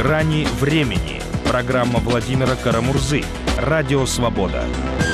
«Грани времени». Программа Владимира Карамурзы. Радио «Свобода».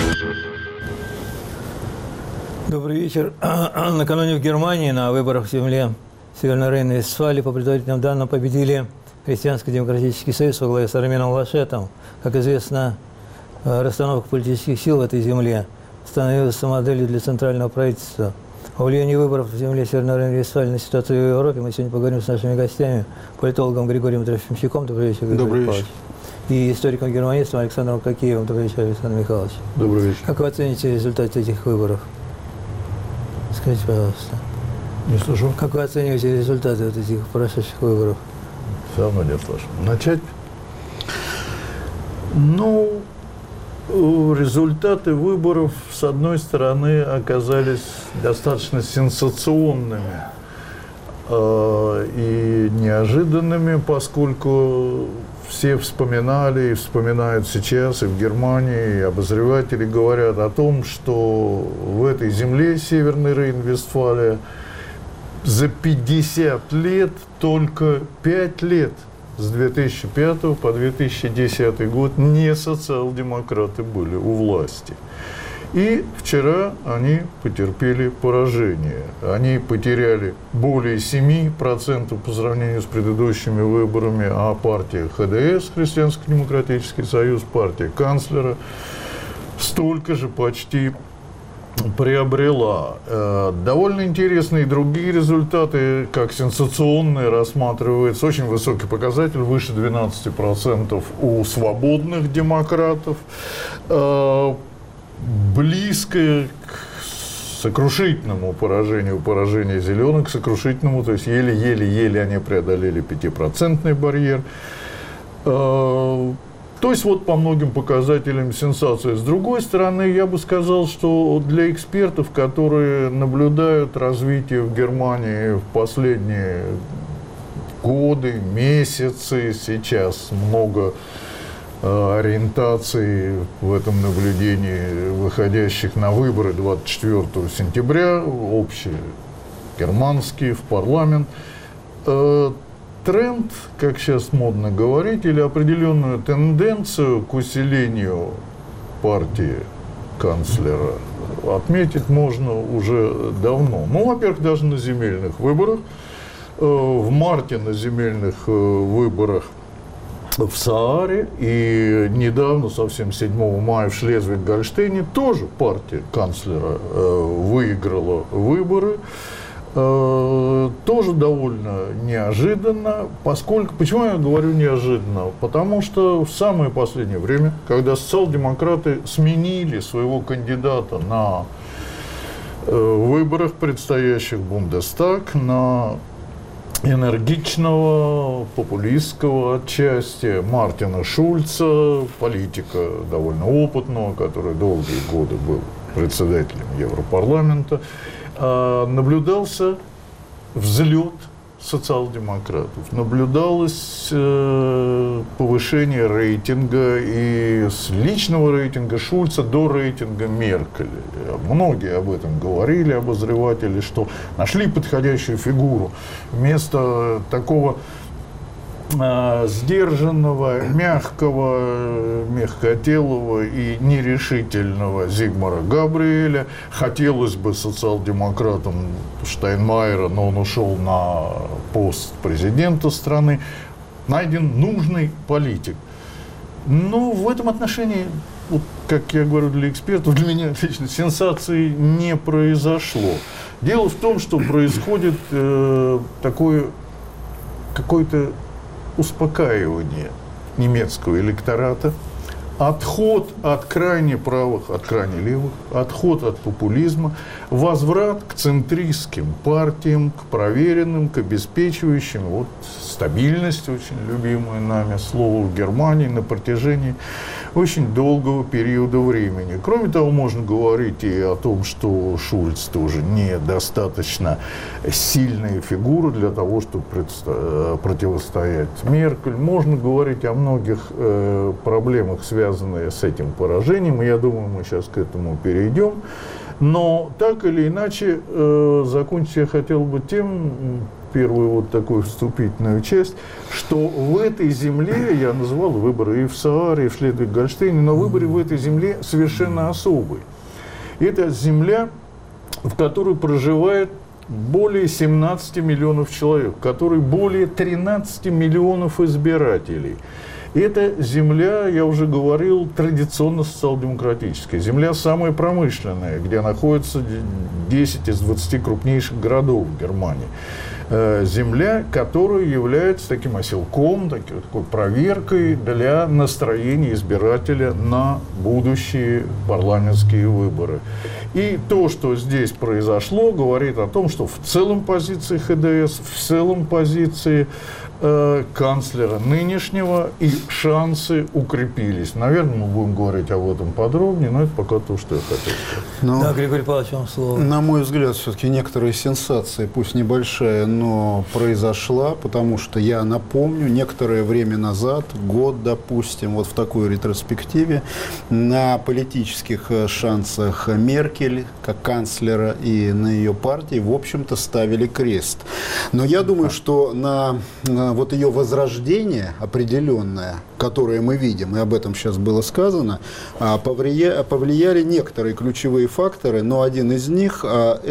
Добрый вечер. Накануне в Германии на выборах в земле Северной Рейн-Вестфалии по предварительным данным победили Христианско-демократический союз во главе с Арменом Лашетом. Как известно, расстановка политических сил в этой земле становилась моделью для центрального правительства. О влиянии выборов в земле Северной Рейн-Вестфалии на ситуацию в Европе мы сегодня поговорим с нашими гостями, политологом Григорием Трофимчуком. Добрый вечер, Григорий Павлович. И историком-германистом Александром Кокеевым. Добрый вечер, Александр Михайлович. Добрый вечер. Как вы оцените результаты этих выборов? Скажите, пожалуйста. Не слышу. Как вы оцениваете результаты вот этих прошедших выборов? Все равно не слышу. Начать? Ну, результаты выборов, с одной стороны, оказались достаточно сенсационными и неожиданными, поскольку все вспоминали и вспоминают сейчас и в Германии, и обозреватели говорят о том, что в этой земле Северной Рейн-Вестфалия за 50 лет, только 5 лет, с 2005 по 2010 год, не социал-демократы были у власти. И вчера они потерпели поражение. Они потеряли более 7% по сравнению с предыдущими выборами, а партия ХДС, Христианско-демократический союз, партия канцлера, столько же почти приобрела. Довольно интересные другие результаты, как сенсационные, рассматривается очень высокий показатель, выше 12% у свободных демократов, близкое к сокрушительному поражению зеленых, к сокрушительному, то есть еле-еле они преодолели 5% барьер. То есть вот по многим показателям сенсация. С другой стороны, я бы сказал, что для экспертов, которые наблюдают развитие в Германии в последние годы, месяцы, сейчас много ориентаций в этом наблюдении, выходящих на выборы 24 сентября, общие германские, в парламент, тренд, как сейчас модно говорить, или определенную тенденцию к усилению партии канцлера отметить можно уже давно. Ну, во-первых, даже на земельных выборах. В марте на земельных выборах в Сааре и недавно, совсем 7 мая в Шлезвиг-Гольштейне, тоже партия канцлера выиграла выборы. Тоже довольно неожиданно, поскольку... Почему я говорю неожиданно? Потому что в самое последнее время, когда социал-демократы сменили своего кандидата на выборах, предстоящих в Бундестаг, на энергичного, популистского отчасти Мартина Шульца, политика довольно опытного, который долгие годы был председателем Европарламента, наблюдался взлет социал-демократов, наблюдалось повышение рейтинга и с личного рейтинга Шульца до рейтинга Меркель. Многие об этом говорили, обозреватели, что нашли подходящую фигуру. Вместо такого сдержанного, мягкого, мягкотелого и нерешительного Зигмара Габриэля. Хотелось бы социал-демократам Штайнмайера, но он ушел на пост президента страны. Найден нужный политик. Но в этом отношении, вот, как я говорю для экспертов, для меня лично сенсации не произошло. Дело в том, что происходит такое какое-то успокаивание немецкого электората, отход от крайне правых, от крайне левых, отход от популизма, возврат к центристским партиям, к проверенным, к обеспечивающим вот, стабильность, очень любимое нами слово в Германии, на протяжении очень долгого периода времени. Кроме того, можно говорить и о том, что Шульц тоже недостаточно сильная фигура для того, чтобы противостоять Меркель. Можно говорить о многих проблемах, связанных с этим поражением, и я думаю, мы сейчас к этому перейдем. Но так или иначе, закончить я хотел бы тем, первую вот такую вступительную часть, что в этой земле, я назвал выборы и в Сааре, и в Шлезвиг-Гольштейне, но выборы в этой земле совершенно особые. Это земля, в которой проживает более 17 миллионов человек, в которой более 13 миллионов избирателей. Это земля, я уже говорил, традиционно социал-демократическая. Земля самая промышленная, где находится 10 из 20 крупнейших городов в Германии. Земля, которая является таким оселком, такой проверкой для настроения избирателя на будущие парламентские выборы. И то, что здесь произошло, говорит о том, что в целом позиции ХДС, в целом позиции канцлера нынешнего, и шансы укрепились. Наверное, мы будем говорить об этом подробнее, но это пока то, что я хотел сказать. Да, Григорий Павлович, вам слово. На мой взгляд, все-таки некоторая сенсация, пусть небольшая, но произошла, потому что я напомню, некоторое время назад, год, допустим, вот в такой ретроспективе, на политических шансах Меркель, как канцлера, и на ее партии, в общем-то, ставили крест. Но я думаю, что на вот ее возрождение определенное, которое мы видим, и об этом сейчас было сказано, повлияли некоторые ключевые факторы, но один из них –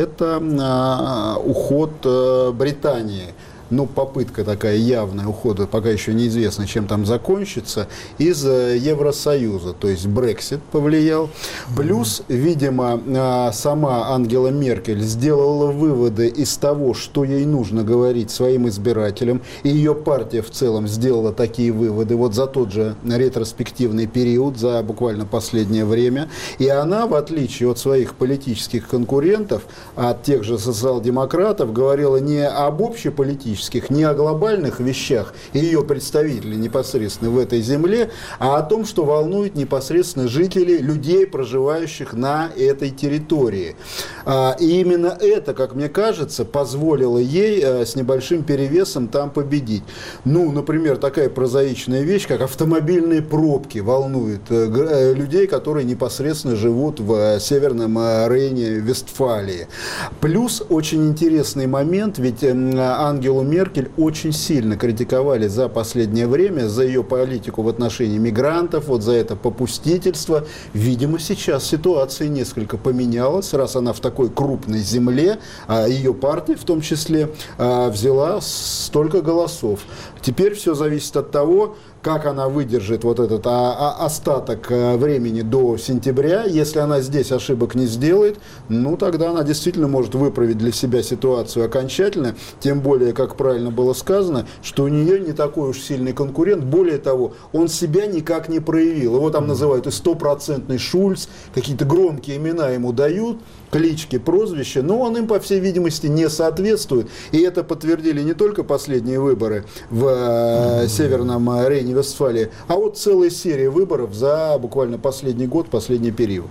это уход Британии. Ну, попытка такая явная ухода, пока еще неизвестно, чем там закончится, из Евросоюза, то есть Брексит повлиял. Плюс, видимо, сама Ангела Меркель сделала выводы из того, что ей нужно говорить своим избирателям, и ее партия в целом сделала такие выводы вот за тот же ретроспективный период, за буквально последнее время. И она, в отличие от своих политических конкурентов, от тех же социал-демократов, говорила не об общеполитических, не о глобальных вещах и ее представители непосредственно в этой земле, а о том, что волнует непосредственно жителей, людей, проживающих на этой территории. И именно это, как мне кажется, позволило ей с небольшим перевесом там победить. Ну, например, такая прозаичная вещь, как автомобильные пробки, волнует людей, которые непосредственно живут в Северном Рейне-Вестфалии. Плюс очень интересный момент, ведь Ангелу Меркель очень сильно критиковали за последнее время, за ее политику в отношении мигрантов, вот за это попустительство. Видимо, сейчас ситуация несколько поменялась, раз она в такой крупной земле, ее партия в том числе взяла столько голосов. Теперь все зависит от того, как она выдержит вот этот остаток времени до сентября. Если она здесь ошибок не сделает, ну тогда она действительно может выправить для себя ситуацию окончательно. Тем более, как правильно было сказано, что у нее не такой уж сильный конкурент. Более того, он себя никак не проявил. Его там называют и 100% Шульц, какие-то громкие имена ему дают, клички, прозвища, но он им, по всей видимости, не соответствует. И это подтвердили не только последние выборы в Северном Рейне-Вестфалии, а вот целая серия выборов за буквально последний год, последний период.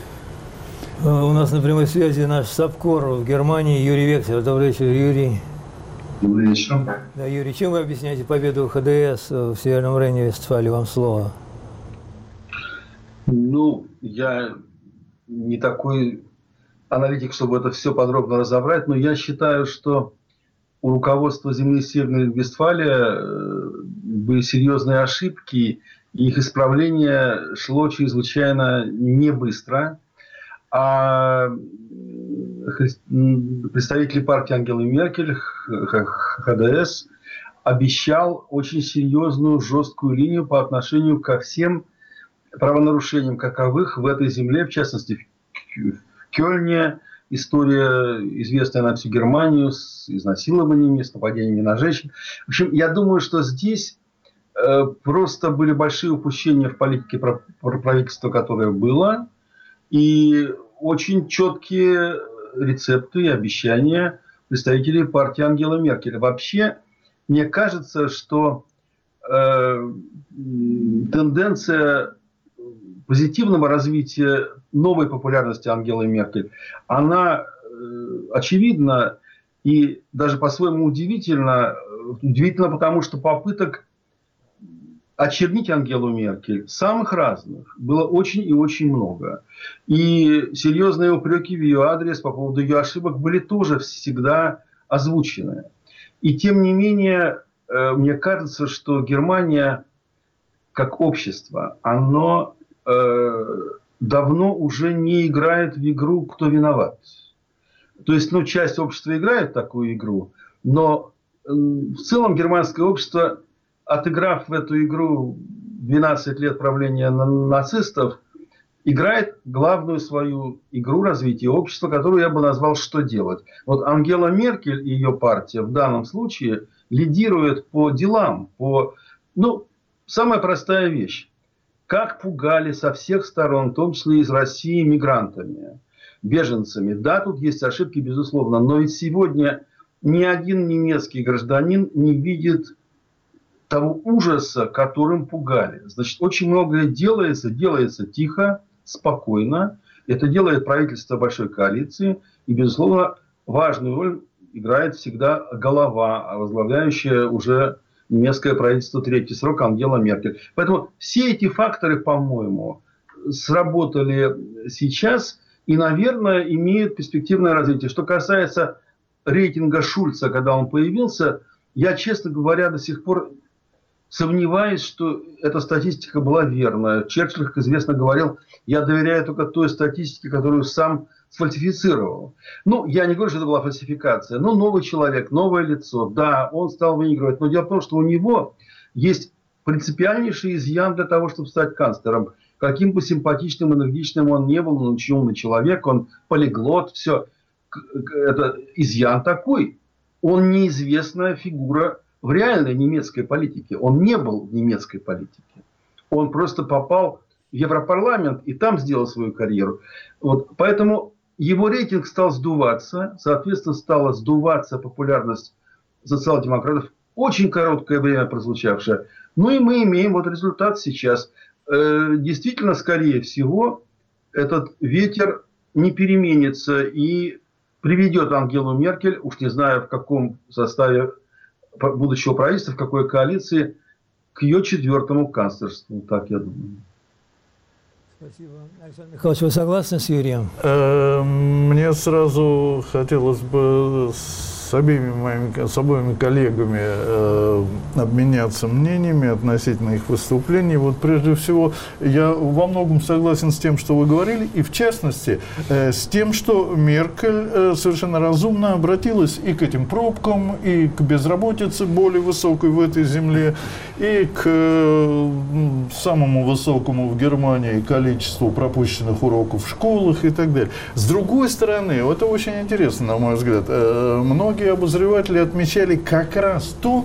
У нас на прямой связи наш САПКОР в Германии Юрий Вексер. Добрый вечер, Юрий. Добрый вечер. Да, Юрий, чем вы объясняете победу ХДС в Северном Рейне-Вестфалии? Вам слово. Ну, я не такой аналитик, чтобы это все подробно разобрать, но я считаю, что у руководства земли Северной Вестфалии были серьезные ошибки, и их исправление шло чрезвычайно не быстро. А представитель партии Ангелы Меркель, ХДС, обещал очень серьезную, жесткую линию по отношению ко всем правонарушениям каковых в этой земле, в частности в Кёльне, история, известная на всю Германию, с изнасилованиями, с нападениями на женщин. В общем, я думаю, что здесь просто были большие упущения в политике правительства, которое было, и очень четкие рецепты и обещания представителей партии Ангелы Меркель. Вообще, мне кажется, что тенденция позитивного развития новой популярности Ангелы Меркель, она очевидна и даже по-своему удивительна. Удивительно, потому что попыток очернить Ангелу Меркель, самых разных, было очень и очень много. И серьезные упреки в ее адрес по поводу ее ошибок были тоже всегда озвучены. И тем не менее, мне кажется, что Германия как общество, оно давно уже не играет в игру «кто виноват». То есть, часть общества играет такую игру, но в целом германское общество, отыграв в эту игру 12 лет правления нацистов, играет главную свою игру развития общества, которую я бы назвал «что делать». Вот Ангела Меркель и ее партия в данном случае лидирует по делам, самая простая вещь. Как пугали со всех сторон, в том числе из России, мигрантами, беженцами. Да, тут есть ошибки, безусловно, но ведь сегодня ни один немецкий гражданин не видит того ужаса, которым пугали. Значит, очень многое делается тихо, спокойно. Это делает правительство большой коалиции. И, безусловно, важную роль играет всегда голова, возглавляющая уже немецкое правительство третий срок Ангела Меркель. Поэтому все эти факторы, по-моему, сработали сейчас и, наверное, имеют перспективное развитие. Что касается рейтинга Шульца, когда он появился, я, честно говоря, до сих пор сомневаюсь, что эта статистика была верная. Черчилль, как известно, говорил: я доверяю только той статистике, которую сам сфальсифицировал. Я не говорю, что это была фальсификация, но новый человек, новое лицо, да, он стал выигрывать. Но дело в том, что у него есть принципиальнейший изъян для того, чтобы стать канцлером. Каким бы симпатичным, энергичным он не был, он очень умный человек, он полиглот, все. Это изъян такой. Он неизвестная фигура в реальной немецкой политике. Он не был в немецкой политике. Он просто попал в Европарламент и там сделал свою карьеру. Поэтому его рейтинг стал сдуваться. Соответственно, стала сдуваться популярность социал-демократов. Очень короткое время прозвучавшее. И мы имеем результат сейчас. Действительно, скорее всего, этот ветер не переменится и приведет Ангелу Меркель, уж не знаю в каком составе будущего правительства, в какой коалиции, к ее 4-му канцлерству. Так я думаю. Спасибо. Александр Михайлович, вы согласны с Юрием? Мне сразу хотелось бы с обоими коллегами обменяться мнениями относительно их выступлений. Прежде всего, я во многом согласен с тем, что вы говорили, и в частности с тем, что Меркель совершенно разумно обратилась и к этим пробкам, и к безработице более высокой в этой земле, и к самому высокому в Германии количеству пропущенных уроков в школах и так далее. С другой стороны, это очень интересно, на мой взгляд, многие обозреватели отмечали как раз то,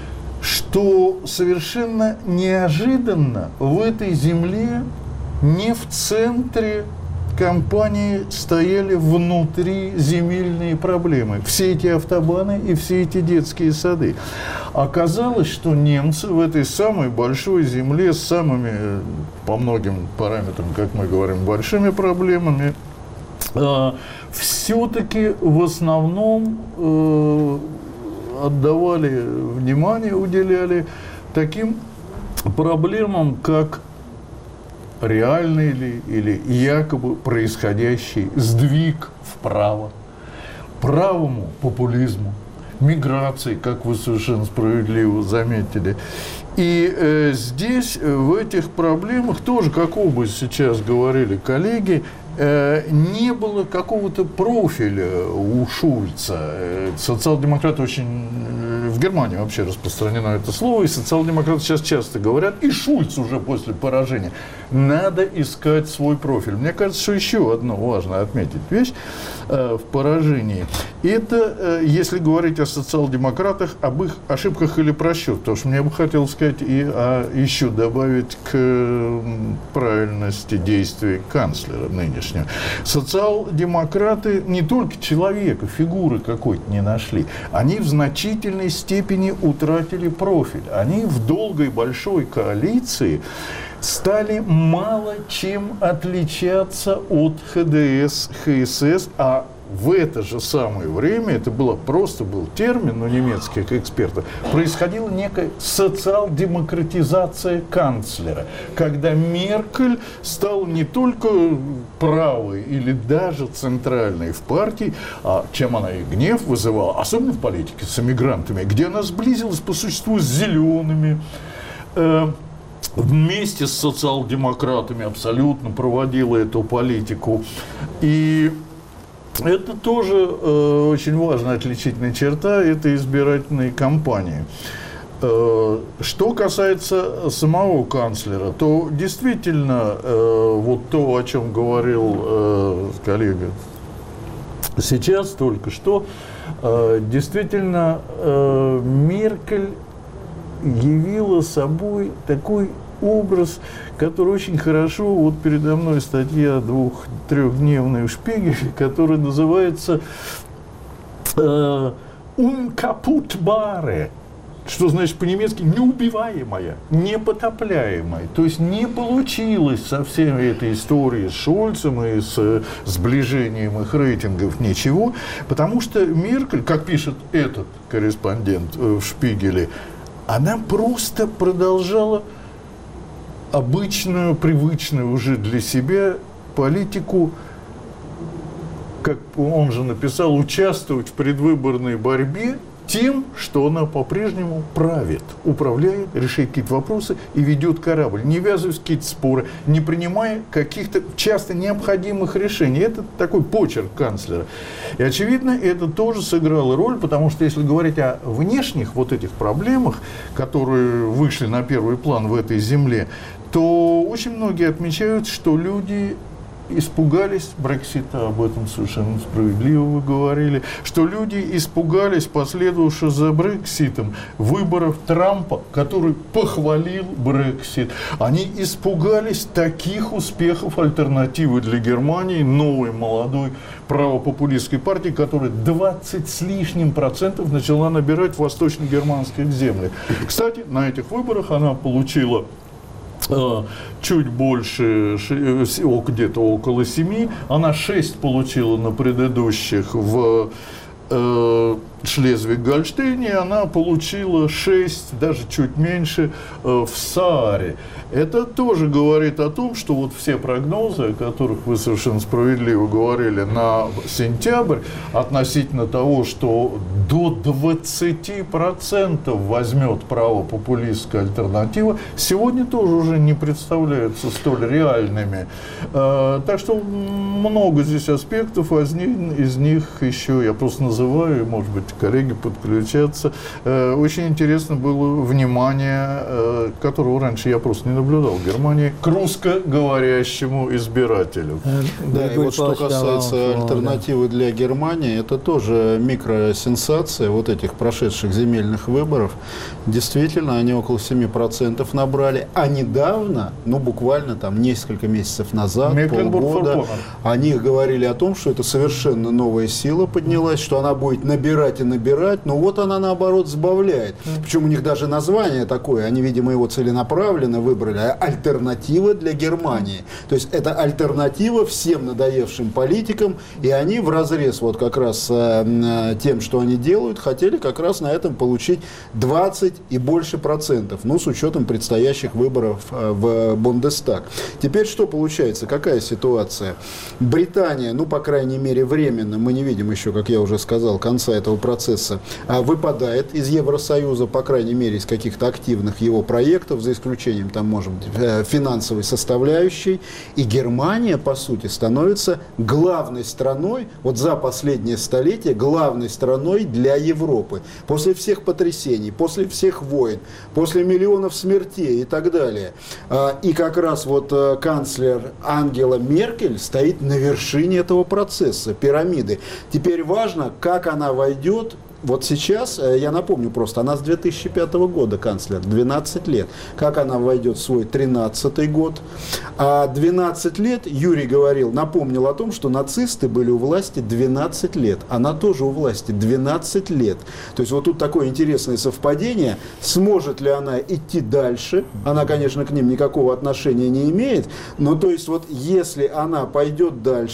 что совершенно неожиданно в этой земле не в центре кампании стояли внутри земельные проблемы. Все эти автобаны и все эти детские сады. Оказалось, что немцы в этой самой большой земле с самыми, по многим параметрам, как мы говорим, большими проблемами, все-таки в основном отдавали внимание, уделяли таким проблемам, как реальный или якобы происходящий сдвиг вправо, правому популизму, миграции, как вы совершенно справедливо заметили. И здесь, в этих проблемах, тоже, как оба сейчас говорили коллеги, не было какого-то профиля у Шульца. Социал-демократы очень... В Германии вообще распространено это слово, и социал-демократы сейчас часто говорят, и Шульц уже после поражения. Надо искать свой профиль. Мне кажется, что еще одно важно отметить вещь в поражении. Это, если говорить о социал-демократах, об их ошибках или просчетах. Потому что мне бы хотелось сказать и еще добавить к правильности действий канцлера нынешнего. Социал-демократы не только человека, фигуры какой-то не нашли. Они в значительной степени утратили профиль. Они в долгой большой коалиции стали мало чем отличаться от ХДС, ХСС, а в это же самое время, это был термин у немецких экспертов, происходила некая социал-демократизация канцлера, когда Меркель стала не только правой или даже центральной в партии, а чем она и гнев вызывала, особенно в политике с эмигрантами, где она сблизилась по существу с зелеными, вместе с социал-демократами абсолютно проводила эту политику. И это тоже очень важная отличительная черта этой избирательной кампании. Что касается самого канцлера, то действительно, вот то, о чем говорил коллега сейчас только что, действительно, Меркель явила собой такой образ, который очень хорошо, вот передо мной статья 2-3-дневная в Шпигеле, которая называется «Unkaputtbare», что значит по-немецки «неубиваемая», «непотопляемая». То есть не получилось со всей этой историей с Шольцем и с сближением их рейтингов ничего, потому что Меркель, как пишет этот корреспондент в Шпигеле, она просто продолжала обычную, привычную уже для себя политику, как он же написал, участвовать в предвыборной борьбе тем, что она по-прежнему правит, управляет, решает какие-то вопросы и ведет корабль, не ввязываясь в какие-то споры, не принимая каких-то часто необходимых решений. Это такой почерк канцлера. И, очевидно, это тоже сыграло роль, потому что, если говорить о внешних вот этих проблемах, которые вышли на первый план в этой земле, то очень многие отмечают, что люди испугались Брексита, об этом совершенно справедливо вы говорили, что люди испугались последовавших за Брекситом выборов Трампа, который похвалил Брексит. Они испугались таких успехов альтернативы для Германии, новой молодой правопопулистской партии, которая 20 с лишним процентов начала набирать в восточно-германских землях. Кстати, на этих выборах она получила чуть больше, где-то около 7. Она 6 получила на предыдущих в Шлезвиг-Гольштейне, она получила 6, даже чуть меньше, в Сааре. Это тоже говорит о том, что вот все прогнозы, о которых вы совершенно справедливо говорили, на сентябрь, относительно того, что до 20% возьмет правопопулистская альтернатива, сегодня тоже уже не представляются столь реальными. Так что много здесь аспектов, один из них еще, я просто называю, может быть, коллеги подключатся. Очень интересно было внимание, которого раньше я просто не наблюдал в Германии, к русскоговорящему избирателю. Да, и вот что касается альтернативы для Германии, это тоже микросенсация вот этих прошедших земельных выборов. Действительно, они около 7% набрали. А недавно, ну буквально там несколько месяцев назад, полгода, они говорили о том, что это совершенно новая сила поднялась, что она будет набирать и набирать, но вот она наоборот сбавляет. Причем у них даже название такое, они, видимо, его целенаправленно выбрали, альтернатива для Германии. То есть это альтернатива всем надоевшим политикам, и они вразрез вот как раз тем, что они делают, хотели как раз на этом получить 20 и больше процентов, ну, с учетом предстоящих выборов в Бундестаг. Теперь что получается? Какая ситуация? Британия, ну, по крайней мере, временно, мы не видим еще, как я уже сказал, конца этого процесса, выпадает из Евросоюза, по крайней мере, из каких-то активных его проектов, за исключением, там, может быть, финансовой составляющей. И Германия, по сути, становится главной страной, вот за последнее столетие, главной страной для Европы. После всех потрясений, после всех войн, после миллионов смертей и так далее. И как раз вот канцлер Ангела Меркель стоит на вершине этого процесса, пирамиды. Теперь важно, как она войдет. Вот сейчас, я напомню просто, она с 2005 года канцлер, 12 лет. Как она войдет в свой 13-й год? А 12 лет, Юрий говорил, напомнил о том, что нацисты были у власти 12 лет. Она тоже у власти 12 лет. То есть вот тут такое интересное совпадение. Сможет ли она идти дальше? Она, конечно, к ним никакого отношения не имеет. Но то есть вот если она пойдет дальше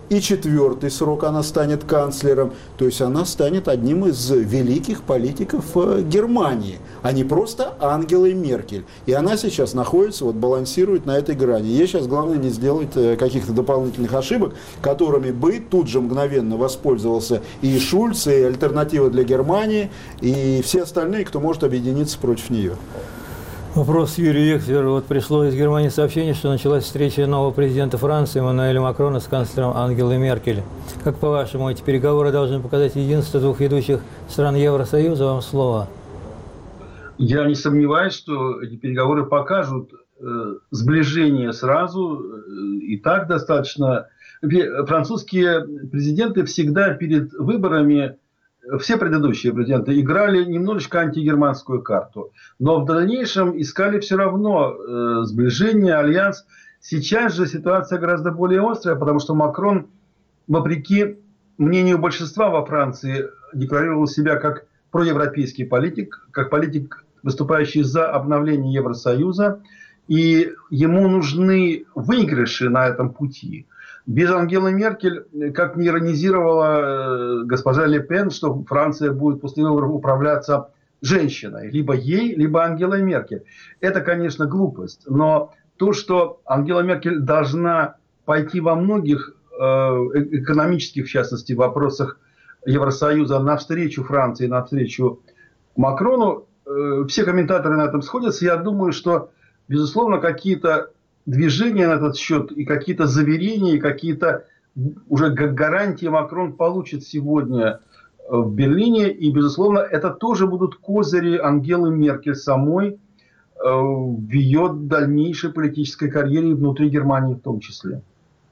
и 4-й срок она станет канцлером. То есть она станет одним из великих политиков Германии, а не просто Ангелой Меркель. И она сейчас находится, вот балансирует на этой грани. Ей сейчас главное не сделать каких-то дополнительных ошибок, которыми бы тут же мгновенно воспользовался и Шульц, и Альтернатива для Германии, и все остальные, кто может объединиться против нее. Вопрос Юрию Екслеру. Вот пришло из Германии сообщение, что началась встреча нового президента Франции Эммануэля Макрона с канцлером Ангелой Меркель. Как по-вашему, эти переговоры должны показать единство двух ведущих стран Евросоюза? Вам слово. Я не сомневаюсь, что эти переговоры покажут сближение сразу. И так достаточно. Французские президенты всегда перед выборами, все предыдущие президенты, играли немножечко антигерманскую карту. Но в дальнейшем искали все равно сближение, альянс. Сейчас же ситуация гораздо более острая, потому что Макрон, вопреки мнению большинства во Франции, декларировал себя как проевропейский политик, как политик, выступающий за обновление Евросоюза. И ему нужны выигрыши на этом пути. Без Ангелы Меркель, как не иронизировала госпожа Ле Пен, что Франция будет после выборов управляться женщиной. Либо ей, либо Ангелой Меркель. Это, конечно, глупость. Но то, что Ангела Меркель должна пойти во многих экономических, в частности, вопросах Евросоюза навстречу Франции, навстречу Макрону, все комментаторы на этом сходятся. Я думаю, что, безусловно, какие-то движения на этот счет и какие-то заверения, и какие-то уже гарантии Макрон получит сегодня в Берлине. И, безусловно, это тоже будут козыри Ангелы Меркель самой в ее дальнейшей политической карьере внутри Германии в том числе.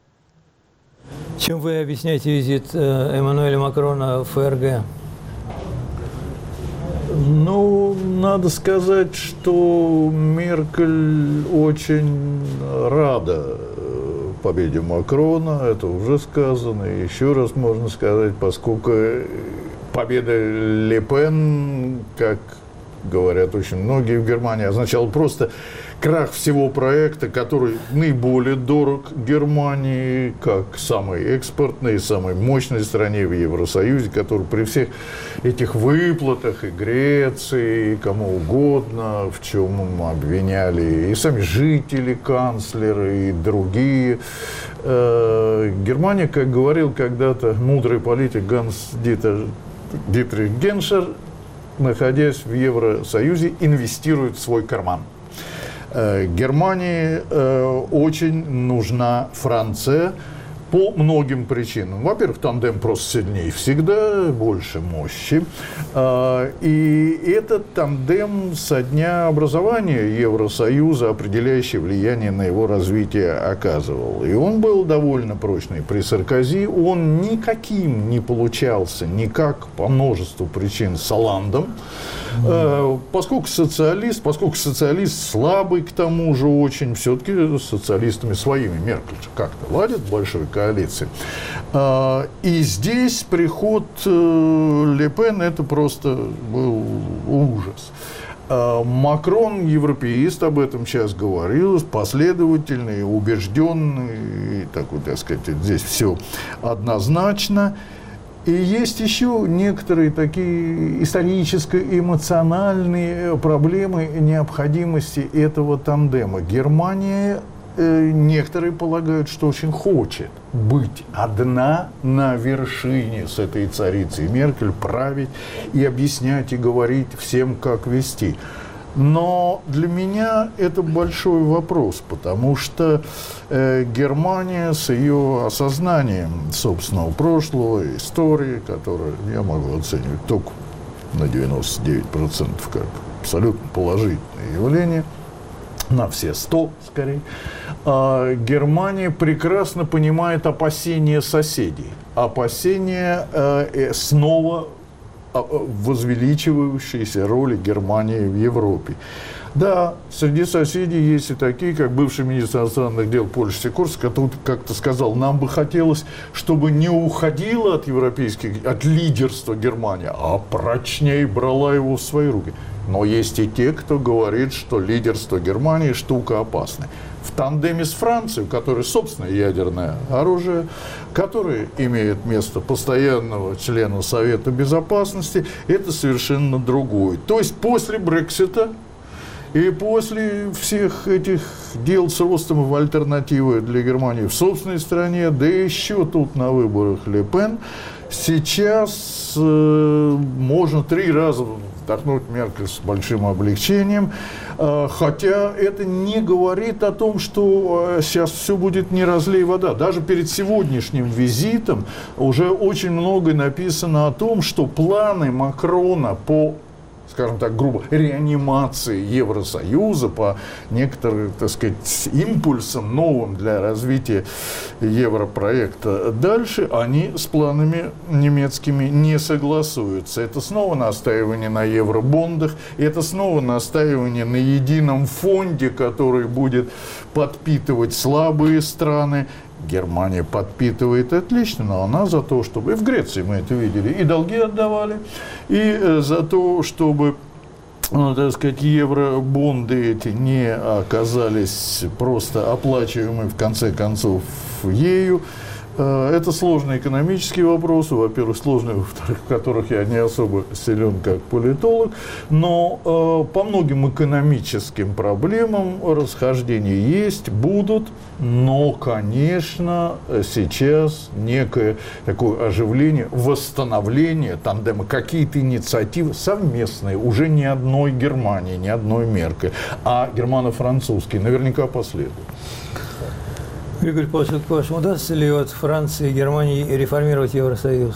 Чем вы объясняете визит Эммануэля Макрона в ФРГ? Ну, надо сказать, что Меркель очень рада победе Макрона, это уже сказано. Еще раз можно сказать, поскольку победа Ле Пен, как говорят очень многие в Германии, означала просто крах всего проекта, который наиболее дорог Германии, как самой экспортной, самой мощной стране в Евросоюзе, который при всех этих выплатах и Греции, и кому угодно, в чем обвиняли и сами жители, канцлеры, и другие. Германия, как говорил когда-то мудрый политик Ганс Дитрих Геншер, находясь в Евросоюзе, инвестирует в свой карман. Германии очень нужна Франция по многим причинам. Во-первых, тандем просто сильнее всегда, больше мощи. И этот тандем со дня образования Евросоюза определяющее влияние на его развитие оказывал. И он был довольно прочный при Саркози. Он никаким не получался, никак по множеству причин с Олландом. Поскольку социалист слабый, к тому же очень, все-таки с социалистами своими Меркель как-то ладит в большой коалиции. И здесь приход Ле Пен, это просто был ужас. Макрон, европеист, об этом сейчас говорил, последовательный, убежденный, такой, так сказать, здесь все однозначно. И есть еще некоторые такие историческо-эмоциональные проблемы необходимости этого тандема. Германия, некоторые полагают, что очень хочет быть одна на вершине с этой царицей Меркель, править и объяснять, и говорить всем, как вести. Но для меня это большой вопрос, потому что Германия с ее осознанием собственного прошлого, истории, которую я могу оценивать только на 99% как абсолютно положительное явление, на все 100 скорее, Германия прекрасно понимает опасения соседей, опасения снова возвеличивающейся роли Германии в Европе. Да, среди соседей есть и такие, как бывший министр иностранных дел Польши Сикорский, который как-то сказал, нам бы хотелось, чтобы не уходила от лидерства Германия, а прочнее брала его в свои руки. Но есть и те, кто говорит, что лидерство Германии – штука опасная. В тандеме с Францией, у которой собственное ядерное оружие, которое имеет место постоянного члена Совета Безопасности, это совершенно другое. То есть после Брексита и после всех этих дел с ростом в альтернативы для Германии в собственной стране, да еще тут на выборах Ле Пен, сейчас можно 3 раза вдохнуть Меркель с большим облегчением, хотя это не говорит о том, что сейчас все будет не разлей вода. Даже перед сегодняшним визитом уже очень много написано о том, что планы Макрона по, скажем так, грубо, реанимации Евросоюза, по некоторым, так сказать, импульсам новым для развития европроекта дальше, они с планами немецкими не согласуются. Это снова настаивание на евробондах, это снова настаивание на едином фонде, который будет подпитывать слабые страны. Германия подпитывает отлично, но она за то, чтобы, и в Греции мы это видели, и долги отдавали, и за то, чтобы, так сказать, евробонды эти не оказались просто оплачиваемы, в конце концов, ею. Это сложные экономические вопросы, во-первых, сложные, во-вторых, в которых я не особо силен как политолог, но по многим экономическим проблемам расхождения есть, будут, но, конечно, сейчас некое такое оживление, восстановление тандема, какие-то инициативы совместные, уже не одной Германии, не одной Меркель, а германо-французские наверняка последуют. Игорь Павлович, как по-вашему, удастся ли от Франции и Германии реформировать Евросоюз?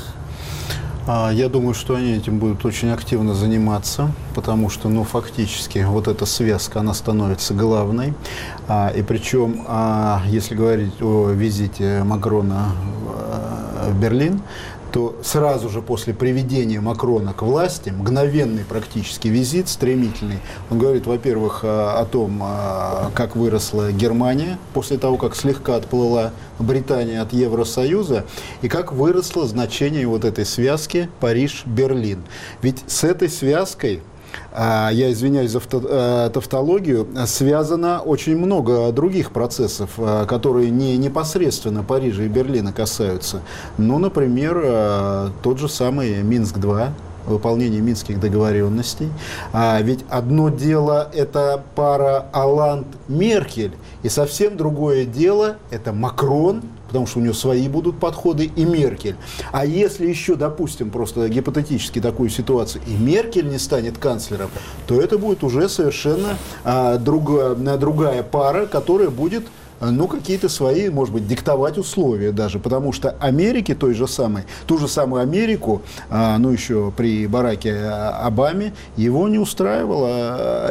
Я думаю, что они этим будут очень активно заниматься, потому что, фактически, вот эта связка, она становится главной. И причем, если говорить о визите Макрона в Берлин, то сразу же после приведения Макрона к власти, мгновенный практически визит, стремительный, он говорит, во-первых, о том, как выросла Германия после того, как слегка отплыла Британия от Евросоюза, и как выросло значение вот этой связки Париж-Берлин. Ведь с этой связкой, я извиняюсь за тавтологию, связано очень много других процессов, которые не непосредственно Парижа и Берлина касаются. Например, тот же самый Минск-2, выполнение минских договоренностей. Ведь одно дело – это пара Оланд-Меркель, и совсем другое дело – это Макрон, потому что у него свои будут подходы, и Меркель. А если еще, допустим, просто гипотетически такую ситуацию, и Меркель не станет канцлером, то это будет уже совершенно другая пара, которая будет какие-то свои, может быть, диктовать условия даже, потому что Америке ту же самую Америку, еще при Бараке Обаме, ее не устраивала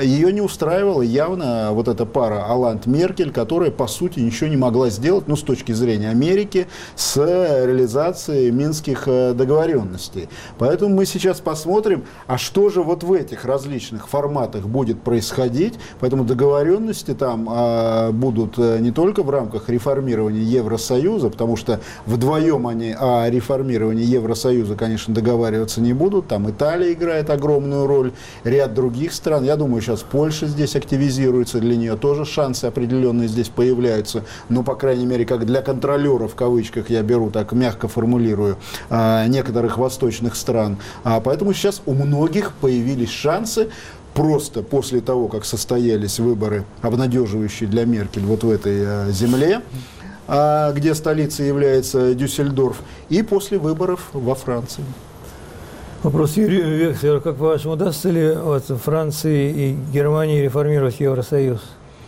явно вот эта пара Оланд-Меркель, которая, по сути, ничего не могла сделать, с точки зрения Америки, с реализацией минских договоренностей. Поэтому мы сейчас посмотрим, а что же вот в этих различных форматах будет происходить, поэтому договоренности там будут не только в рамках реформирования Евросоюза, потому что вдвоем они о реформировании Евросоюза, конечно, договариваться не будут. Там Италия играет огромную роль, ряд других стран. Я думаю, сейчас Польша здесь активизируется, для нее тоже шансы определенные здесь появляются. По крайней мере, как для контролеров, в кавычках, я беру, так мягко формулирую, некоторых восточных стран. Поэтому сейчас у многих появились шансы просто после того, как состоялись выборы, обнадеживающие для Меркель вот в этой земле, где столицей является Дюссельдорф, и после выборов во Франции. Вопрос Юрию Векслеру. Как по-вашему, удастся ли от Франции и Германии реформировать Евросоюз?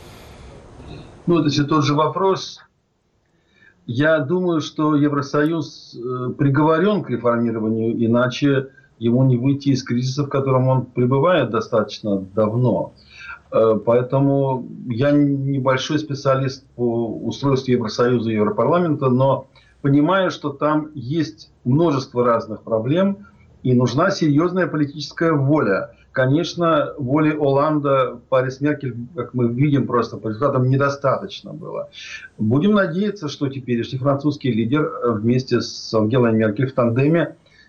Это все тот же вопрос. Я думаю, что Евросоюз приговорен к реформированию, иначе ему не выйти из кризиса, в котором он пребывает достаточно давно. Поэтому я небольшой специалист по устройству Евросоюза и Европарламента, но понимаю, что там есть множество разных проблем, и нужна серьезная политическая воля. Конечно, воли Оланда в паре с Меркель, как мы видим, просто по результатам недостаточно было. Будем надеяться, что теперешний французский лидер вместе с Ангелой Меркель в тандеме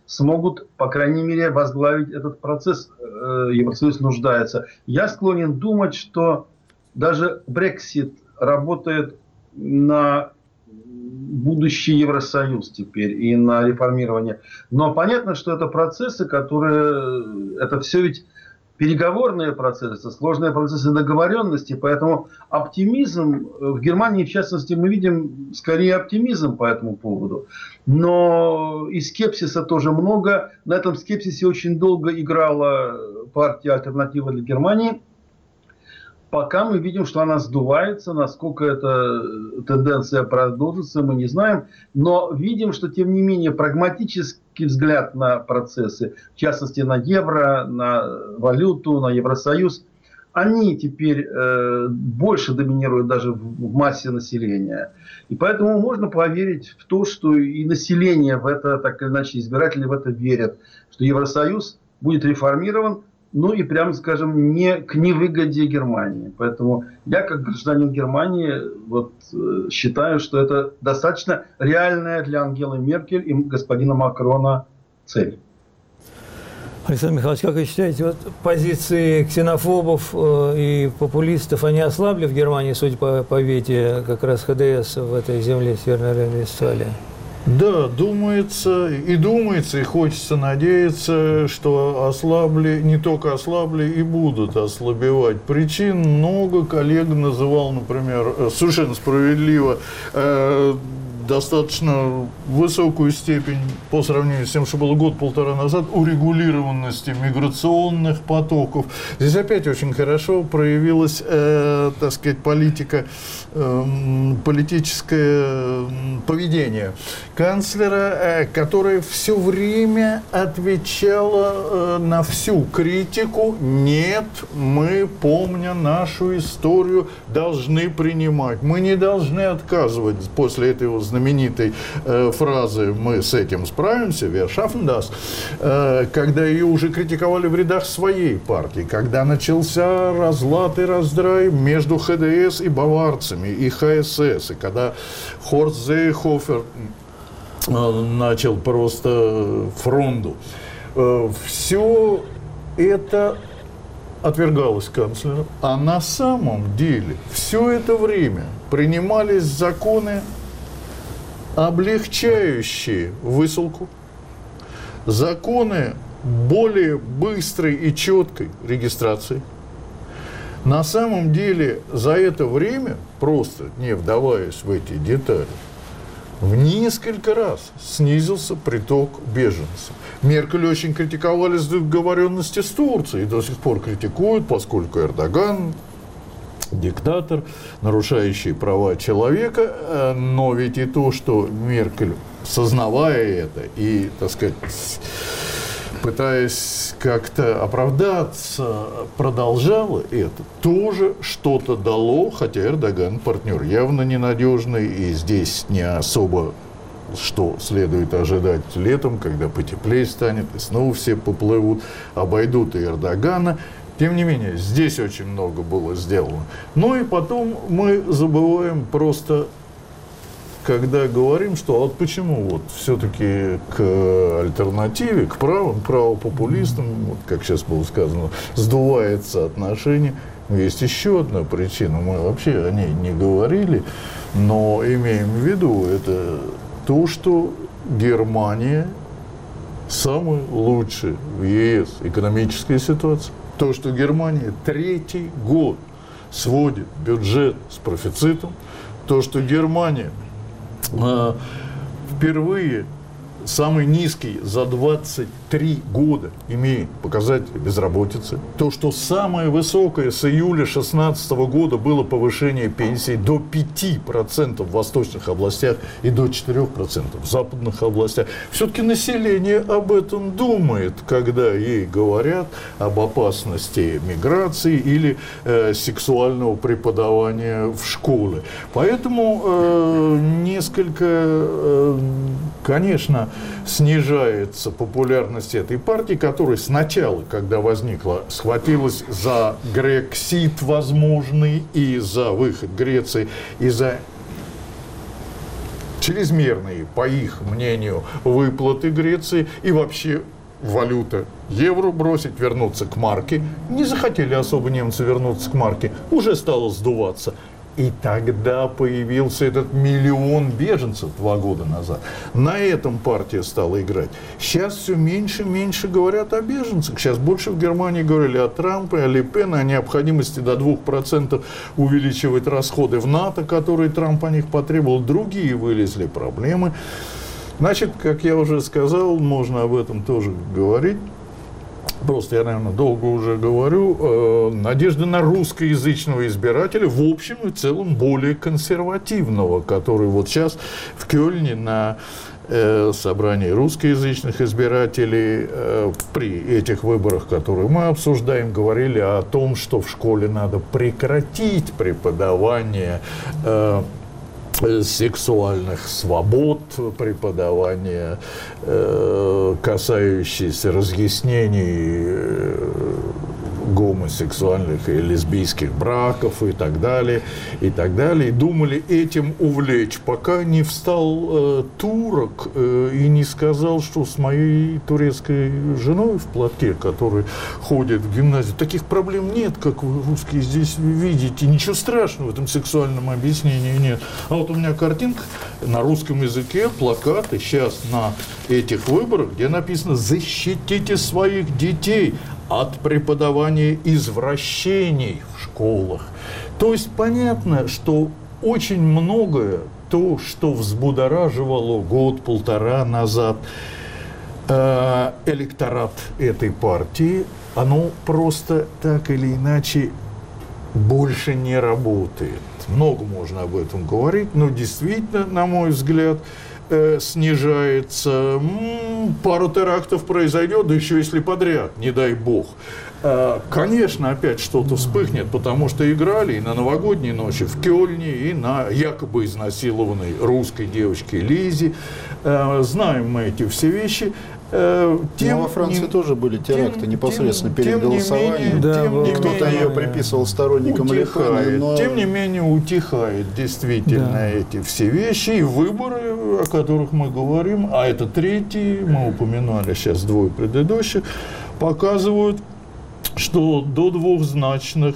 смогут, по крайней мере, возглавить этот процесс. Евросоюз нуждается. Я склонен думать, что даже Brexit работает на будущий Евросоюз теперь и на реформирование. Но понятно, что это процессы, которые... Это все ведь переговорные процессы, сложные процессы договоренности. Поэтому оптимизм в Германии, в частности, мы видим скорее оптимизм по этому поводу. Но и скепсиса тоже много. На этом скепсисе очень долго играла партия «Альтернатива для Германии». Пока мы видим, что она сдувается, насколько эта тенденция продолжится, мы не знаем. Но видим, что, тем не менее, прагматический взгляд на процессы, в частности, на евро, на валюту, на Евросоюз, они теперь больше доминируют даже в массе населения. И поэтому можно поверить в то, что и население в это, так или иначе, избиратели в это верят, что Евросоюз будет реформирован, ну и, прямо скажем, не к невыгоде Германии. Поэтому я, как гражданин Германии, считаю, что это достаточно реальная для Ангелы Меркель и господина Макрона цель. Александр Михайлович, как вы считаете, позиции ксенофобов и популистов, они ослабли в Германии, судя по вете, как раз ХДС в этой земле Северной Рейн-Вестфалии? Да, думается, и хочется надеяться, что ослабли, не только ослабли, и будут ослабевать. Причин много. Коллега называл, например, совершенно справедливо, достаточно высокую степень по сравнению с тем, что было год-полтора назад, урегулированности миграционных потоков. Здесь опять очень хорошо проявилась, так сказать, политическое поведение канцлера, которая все время отвечала на всю критику. Нет, мы, помня нашу историю, должны принимать. Мы не должны отказывать после этой знаменитой фразы «мы с этим справимся», «wir schaffen das», когда ее уже критиковали в рядах своей партии, когда начался разлад и раздрай между ХДС и баварцами, и ХСС, и когда Хорст Зейхофер начал просто фронту. Все это отвергалось канцлером, а на самом деле все это время принимались законы, облегчающие высылку, законы более быстрой и четкой регистрации. На самом деле за это время, просто не вдаваясь в эти детали, в несколько раз снизился приток беженцев. Меркель очень критиковали договоренности с Турцией, и до сих пор критикуют, поскольку Эрдоган диктатор, нарушающий права человека, но ведь и то, что Меркель, сознавая это и, так сказать, пытаясь как-то оправдаться, продолжала это, тоже что-то дало, хотя Эрдоган партнер явно ненадежный, и здесь не особо что следует ожидать летом, когда потеплее станет, и снова все поплывут, обойдут и Эрдогана. Тем не менее, здесь очень много было сделано. Ну и потом мы забываем просто, когда говорим, что вот почему вот все-таки к альтернативе, к правопопулистам, вот как сейчас было сказано, сдувается отношение. Есть еще одна причина, мы вообще о ней не говорили, но имеем в виду, это то, что Германия самая лучшая в ЕС экономическая ситуация. То, что Германия третий год сводит бюджет с профицитом, то, что Германия впервые самый низкий за 23 года имеет показатель безработицы, то, что самое высокое с июля 2016 года было повышение пенсий до 5% в восточных областях и до 4% в западных областях. Все-таки население об этом думает, когда ей говорят об опасности миграции или сексуального преподавания в школе. Поэтому несколько, конечно, снижается популярность этой партии, которая сначала, когда возникла, схватилась за Грексит возможный и за выход Греции, и за чрезмерные, по их мнению, выплаты Греции и вообще валюта евро бросить, вернуться к марке. Не захотели особо немцы вернуться к марке, уже стало сдуваться. И тогда появился этот 1 миллион беженцев 2 года назад. На этом партия стала играть. Сейчас все меньше и меньше говорят о беженцах. Сейчас больше в Германии говорили о Трампе, о Ле Пен, о необходимости до 2% увеличивать расходы в НАТО, которые Трамп о них потребовал. Другие вылезли проблемы. Значит, как я уже сказал, можно об этом тоже говорить. Просто я, наверное, долго уже говорю, надежда на русскоязычного избирателя, в общем и целом более консервативного, который вот сейчас в Кёльне на собрании русскоязычных избирателей при этих выборах, которые мы обсуждаем, говорили о том, что в школе надо прекратить преподавание сексуальных свобод, преподавания, касающиеся разъяснений гомосексуальных и лесбийских браков и так далее, и так далее. И думали этим увлечь, пока не встал турок и не сказал, что с моей турецкой женой в платке, который ходит в гимназию, таких проблем нет, как вы, русские, здесь видите. Ничего страшного в этом сексуальном объяснении нет. А вот у меня картинка на русском языке, плакаты сейчас на этих выборах, где написано «Защитите своих детей от преподавания извращений в школах». То есть понятно, что очень многое, то, что взбудораживало год-полтора назад электорат этой партии, оно просто так или иначе больше не работает. Много можно об этом говорить, но действительно, на мой взгляд, снижается. Пару терактов произойдет, да еще если подряд, не дай бог. Конечно, опять что-то вспыхнет, потому что играли и на новогодней ночи в Кёльне, и на якобы изнасилованной русской девочке Лизе. Знаем мы эти все вещи. Но во Франции тоже были теракты непосредственно перед голосованием. И кто-то ее приписывал сторонникам Ле Пена. Но... Тем не менее утихает действительно эти все вещи. И выборы, о которых мы говорим, а это третий, мы упоминали сейчас 2 предыдущих, показывают, что до 2-значных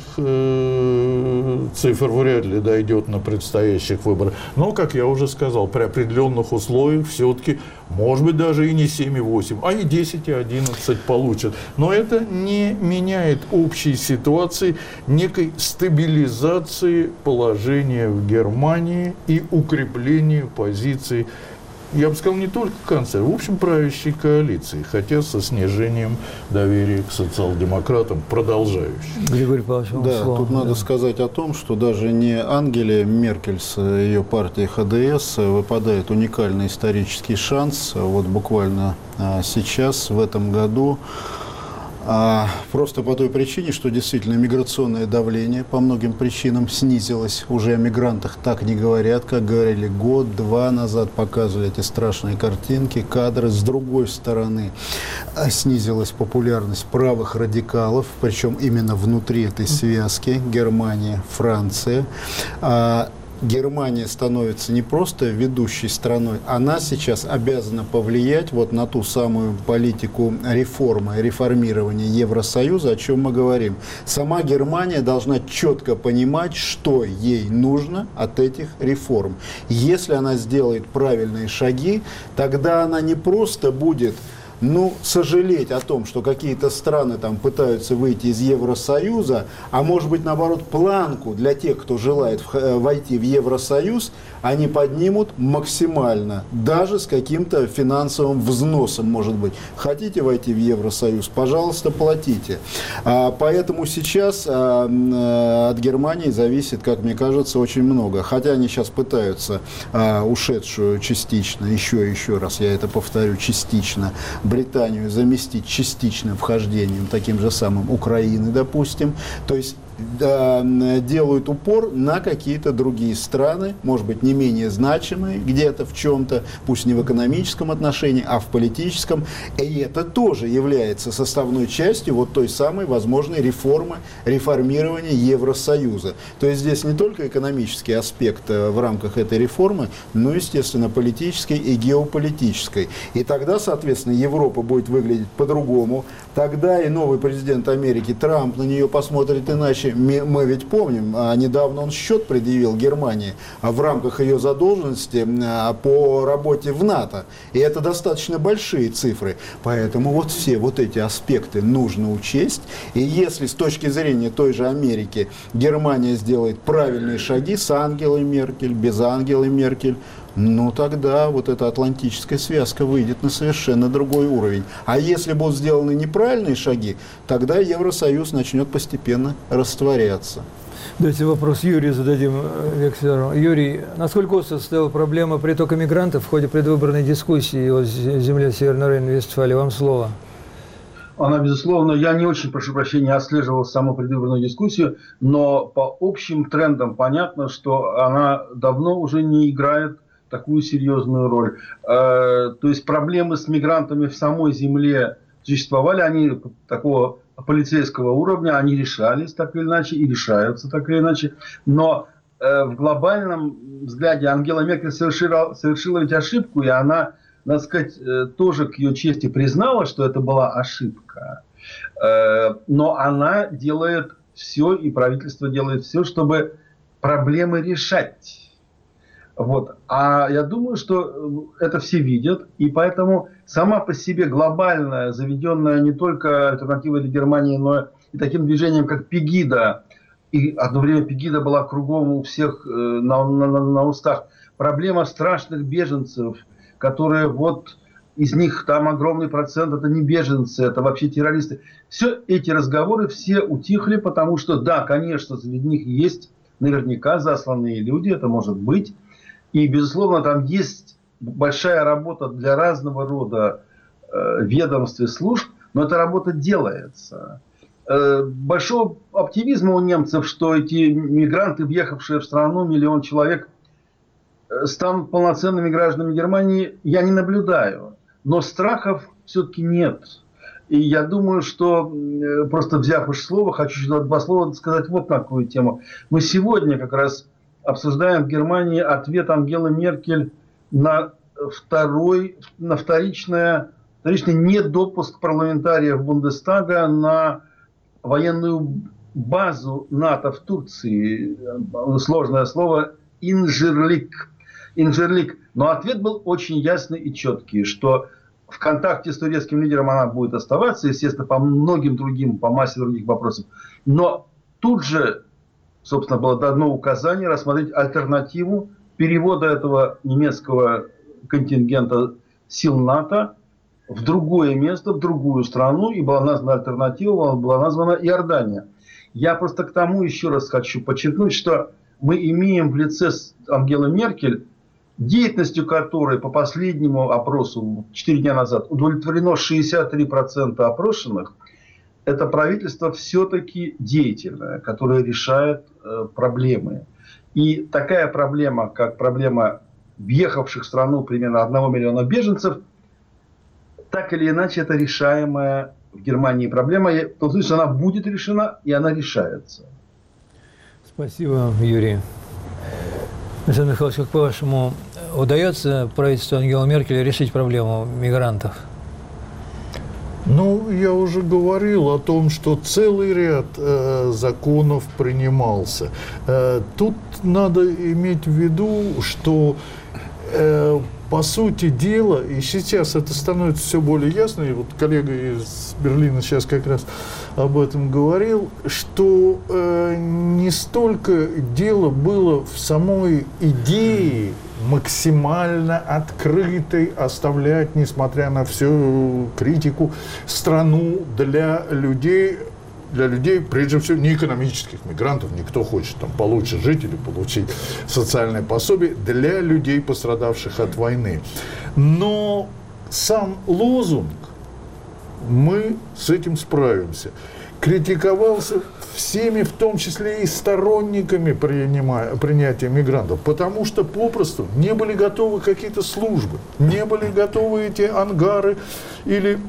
цифр вряд ли дойдет на предстоящих выборах. Но, как я уже сказал, при определенных условиях все-таки, может быть, даже и не 7,8, а и 10, и 11 получат. Но это не меняет общей ситуации, некой стабилизации положения в Германии и укрепления позиций, я бы сказал, не только канцлера, в общем, правящей коалиции, хотя со снижением доверия к социал-демократам продолжающим. Григорий Павлович, да, слово. Тут надо сказать о том, что даже не Ангеле Меркель с ее партией ХДС выпадает уникальный исторический шанс, вот буквально сейчас, в этом году, просто по той причине, что действительно миграционное давление по многим причинам снизилось. Уже о мигрантах так не говорят, как говорили год-два назад, показывали эти страшные картинки, кадры. С другой стороны, снизилась популярность правых радикалов, причем именно внутри этой связки Германия, Франция. Германия становится не просто ведущей страной, она сейчас обязана повлиять вот на ту самую политику реформы, реформирования Евросоюза, о чем мы говорим. Сама Германия должна четко понимать, что ей нужно от этих реформ. Если она сделает правильные шаги, тогда она не просто будет сожалеть о том, что какие-то страны там пытаются выйти из Евросоюза, а может быть, наоборот, планку для тех, кто желает войти в Евросоюз, они поднимут максимально, даже с каким-то финансовым взносом, может быть. Хотите войти в Евросоюз? Пожалуйста, платите. Поэтому сейчас от Германии зависит, как мне кажется, очень много. Хотя они сейчас пытаются ушедшую частично, еще раз я это повторю, частично, Британию заместить частичным вхождением, таким же самым Украины, допустим. То есть делают упор на какие-то другие страны, может быть, не менее значимые где-то в чем-то, пусть не в экономическом отношении, а в политическом. И это тоже является составной частью вот той самой возможной реформирования Евросоюза. То есть здесь не только экономический аспект в рамках этой реформы, но, естественно, политической и геополитической. И тогда, соответственно, Европа будет выглядеть по-другому. Тогда и новый президент Америки Трамп на нее посмотрит иначе. Мы ведь помним, недавно он счет предъявил Германии в рамках ее задолженности по работе в НАТО. И это достаточно большие цифры. Поэтому вот все вот эти аспекты нужно учесть. И если с точки зрения той же Америки Германия сделает правильные шаги с Ангелой Меркель, без Ангелы Меркель, ну тогда вот эта атлантическая связка выйдет на совершенно другой уровень. А если будут сделаны неправильные шаги, тогда Евросоюз начнет постепенно растворяться. Давайте вопрос Юрию зададим, Виктору. Юрий, насколько остро стояла проблема притока мигрантов в ходе предвыборной дискуссии о земле Северной Рейн-Вестфалии? Вам слово. Она, безусловно, я не очень, прошу прощения, отслеживал саму предвыборную дискуссию, но по общим трендам понятно, что она давно уже не играет такую серьезную роль. То есть проблемы с мигрантами в самой земле существовали, они такого полицейского уровня, они решались так или иначе и решаются так или иначе. Но в глобальном взгляде Ангела Меркель совершила ведь ошибку, и она, надо сказать, тоже к ее чести признала, что это была ошибка. Но она делает все, и правительство делает все, чтобы проблемы решать. Вот. А я думаю, что это все видят, и поэтому сама по себе глобальная, заведенная не только альтернативой для Германии, но и таким движением, как Пегида, и одно время Пегида была кругом у всех на устах, проблема страшных беженцев, которые вот из них там огромный процент это не беженцы, это вообще террористы. Все эти разговоры все утихли, потому что да, конечно, среди них есть наверняка засланные люди, это может быть. И, безусловно, там есть большая работа для разного рода ведомств и служб, но эта работа делается. Большого оптимизма у немцев, что эти мигранты, въехавшие в страну, 1 миллион человек, станут полноценными гражданами Германии, я не наблюдаю. Но страхов все-таки нет. И я думаю, что, просто взяв уж слово, хочу еще 2 слова сказать вот на какую тему. Мы сегодня как раз обсуждаем в Германии ответ Ангелы Меркель на вторичный недопуск парламентариев Бундестага на военную базу НАТО в Турции. Сложное слово «инжерлик». Но ответ был очень ясный и четкий, что в контакте с турецким лидером она будет оставаться, естественно, по многим другим, по массе других вопросов. Но тут же, собственно, было дано указание рассмотреть альтернативу перевода этого немецкого контингента сил НАТО в другое место, в другую страну, и была названа альтернатива, была названа Иордания. Я просто к тому еще раз хочу подчеркнуть, что мы имеем в лице Ангелы Меркель, деятельностью которой по последнему опросу 4 дня назад удовлетворено 63% опрошенных, это правительство все-таки деятельное, которое решает проблемы. И такая проблема, как проблема въехавших в страну примерно 1 миллиона беженцев, так или иначе это решаемая в Германии проблема. В том смысле, что она будет решена, и она решается. Спасибо, Юрий. Александр Михайлович, как по-вашему, удается правительству Ангелы Меркель решить проблему мигрантов? Ну, я уже говорил о том, что целый ряд законов принимался. Тут надо иметь в виду, что по сути дела, и сейчас это становится все более ясно, и вот коллега из Берлина сейчас как раз об этом говорил, что не столько дело было в самой идее максимально открытой оставлять, несмотря на всю критику, страну для людей, прежде всего, не экономических мигрантов, никто хочет там получше жить или получить социальное пособие, для людей, пострадавших от войны. Но сам лозунг «мы с этим справимся». критиковался всеми, в том числе и сторонниками принятия мигрантов, потому что попросту не были готовы какие-то службы, не были готовы эти ангары или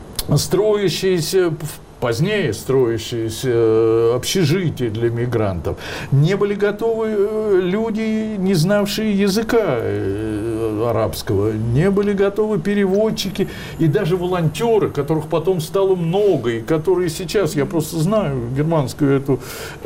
позднее строящиеся общежития для мигрантов. Не были готовы люди, не знавшие языка арабского, не были готовы переводчики и даже волонтеры, которых потом стало много, и которые сейчас, я просто знаю германскую эту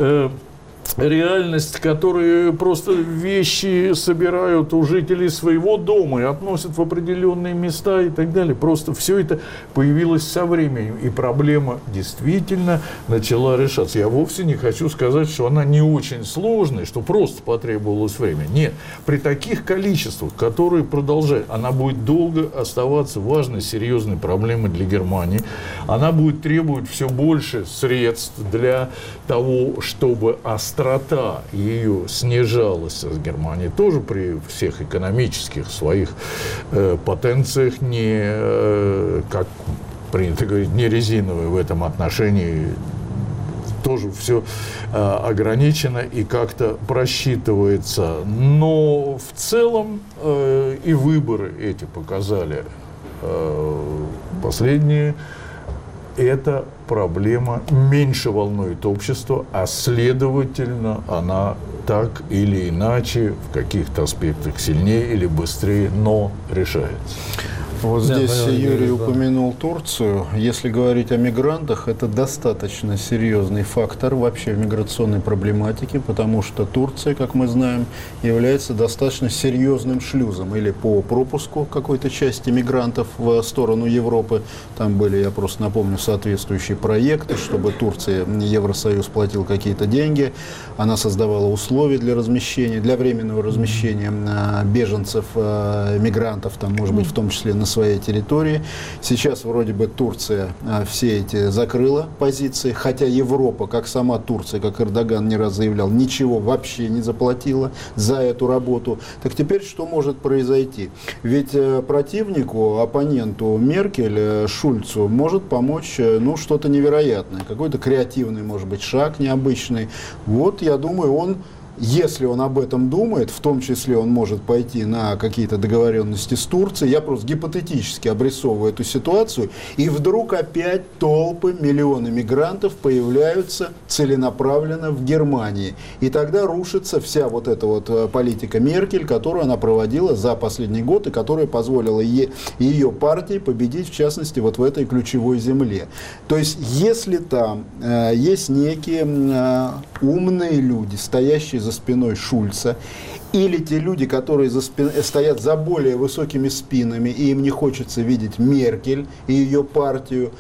реальность, которые просто вещи собирают у жителей своего дома и относят в определенные места и так далее. Просто все это появилось со временем, и проблема действительно начала решаться. Я вовсе не хочу сказать, что она не очень сложная, что просто потребовалось время. Нет, при таких количествах, которые продолжают, она будет долго оставаться важной, серьезной проблемой для Германии. Она будет требовать все больше средств для того, чтобы острота ее снижалась с Германией, тоже при всех экономических своих потенциях, не, как принято говорить, не резиновая в этом отношении, тоже все ограничено и как-то просчитывается. Но в целом и выборы эти показали последние. Эта проблема меньше волнует общество, а следовательно, она так или иначе, в каких-то аспектах сильнее или быстрее, но решается. Вот здесь Юрий упомянул Турцию. Если говорить о мигрантах, это достаточно серьезный фактор вообще в миграционной проблематике, потому что Турция, как мы знаем, является достаточно серьезным шлюзом или по пропуску какой-то части мигрантов в сторону Европы. Там были, я просто напомню, соответствующие проекты, чтобы Турция, Евросоюз платил какие-то деньги. Она создавала условия для размещения, для временного размещения беженцев, мигрантов, там, может быть, в том числе на своей территории. Сейчас вроде бы Турция все эти закрыла позиции, хотя Европа, как сама Турция, как Эрдоган не раз заявлял, ничего вообще не заплатила за эту работу. Так теперь что может произойти? Ведь противнику, оппоненту Меркель, Шульцу, может помочь что-то невероятное, какой-то креативный, может быть, шаг необычный. Вот, я думаю, он, если он об этом думает, в том числе он может пойти на какие-то договоренности с Турцией. Я просто гипотетически обрисовываю эту ситуацию. И вдруг опять толпы, миллионы мигрантов появляются целенаправленно в Германии. И тогда рушится вся вот эта вот политика Меркель, которую она проводила за последний год и которая позволила ее партии победить, в частности, вот в этой ключевой земле. То есть, если там есть некие умные люди, стоящие за спиной Шульца, или те люди, которые стоят за более высокими спинами, и им не хочется видеть Меркель и ее партию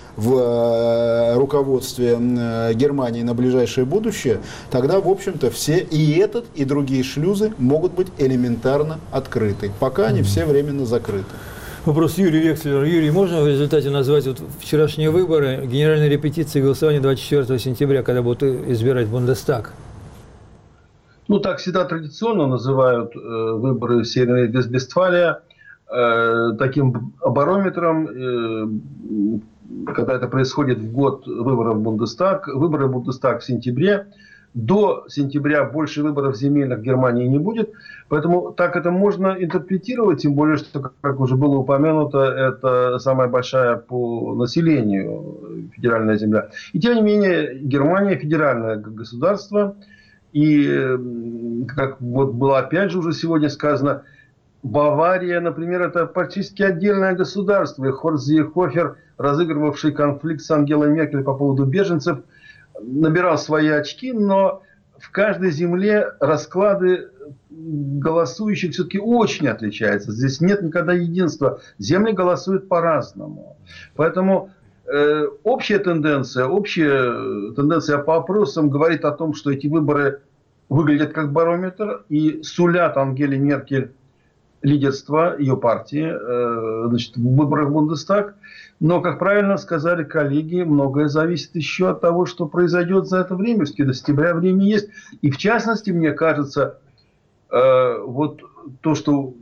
в руководстве Германии на ближайшее будущее, тогда, в общем-то, все и этот, и другие шлюзы могут быть элементарно открыты. Пока они все временно закрыты. Вопрос Юрию Векслеру. Юрий, можно в результате назвать вот вчерашние выборы, генеральной репетиции голосования 24 сентября, когда будут избирать Бундестаг? Ну, так всегда традиционно называют выборы в Северной Вестфалии таким барометром, когда это происходит в год выборов в Бундестаг. Выборы в Бундестаг в сентябре. До сентября больше выборов земельных в Германии не будет. Поэтому так это можно интерпретировать, тем более, что, как уже было упомянуто, это самая большая по населению федеральная земля. И тем не менее, Германия федеральное государство. И, как вот было опять же уже сегодня сказано, Бавария, например, это практически отдельное государство. И Хорст Зеехофер, разыгрывавший конфликт с Ангелой Меркель по поводу беженцев, набирал свои очки, но в каждой земле расклады голосующих все-таки очень отличаются. Здесь нет никогда единства. Земли голосуют по-разному. Поэтому общая тенденция по опросам говорит о том, что эти выборы выглядят как барометр и сулят Ангеле Меркель лидерство ее партии в выборах в Бундестаг. Но, как правильно сказали коллеги, многое зависит еще от того, что произойдет за это время. Все-таки до сентября время есть. И в частности, мне кажется, вот то, что